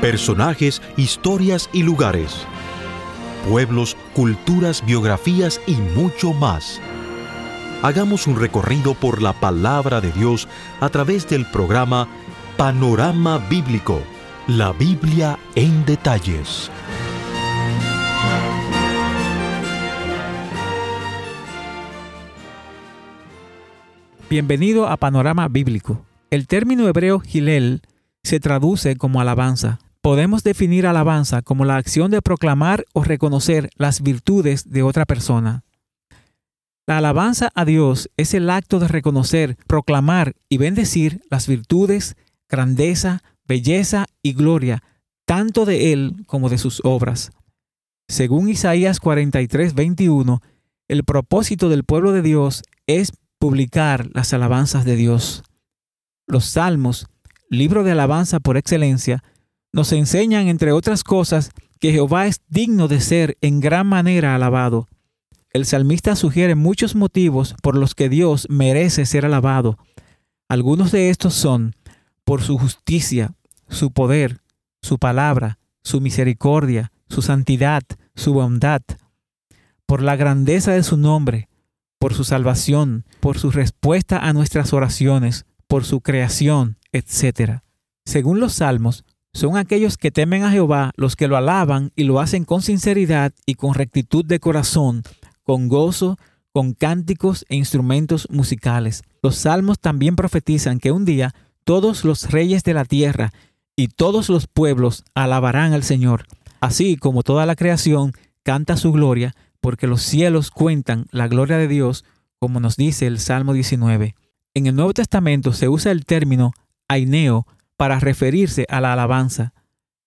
personajes, historias y lugares, pueblos, culturas, biografías y mucho más. Hagamos un recorrido por la palabra de Dios a través del programa Panorama Bíblico, la Biblia en detalles. Bienvenido a Panorama Bíblico. El término hebreo Hillel se traduce como alabanza. Podemos definir alabanza como la acción de proclamar o reconocer las virtudes de otra persona. La alabanza a Dios es el acto de reconocer, proclamar y bendecir las virtudes, grandeza, belleza y gloria, tanto de Él como de sus obras. Según Isaías 43:21, el propósito del pueblo de Dios es publicar las alabanzas de Dios. Los Salmos, libro de alabanza por excelencia, nos enseñan, entre otras cosas, que Jehová es digno de ser en gran manera alabado. El salmista sugiere muchos motivos por los que Dios merece ser alabado. Algunos de estos son: por su justicia, su poder, su palabra, su misericordia, su santidad, su bondad; por la grandeza de su nombre, por su salvación, por su respuesta a nuestras oraciones, por su creación, etc. Según los Salmos, son aquellos que temen a Jehová los que lo alaban y lo hacen con sinceridad y con rectitud de corazón, con gozo, con cánticos e instrumentos musicales. Los Salmos también profetizan que un día todos los reyes de la tierra y todos los pueblos alabarán al Señor, así como toda la creación canta su gloria, porque los cielos cuentan la gloria de Dios, como nos dice el Salmo 19. En el Nuevo Testamento se usa el término aineo para referirse a la alabanza.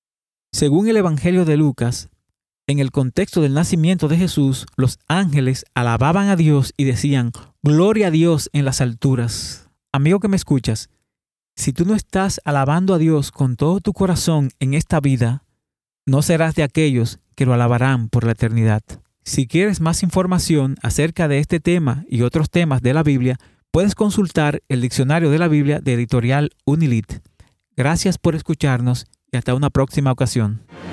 Según el Evangelio de Lucas, en el contexto del nacimiento de Jesús, los ángeles alababan a Dios y decían: «Gloria a Dios en las alturas». Amigo que me escuchas, si tú no estás alabando a Dios con todo tu corazón en esta vida, no serás de aquellos que lo alabarán por la eternidad. Si quieres más información acerca de este tema y otros temas de la Biblia, puedes consultar el Diccionario de la Biblia de Editorial Unilit. Gracias por escucharnos y hasta una próxima ocasión.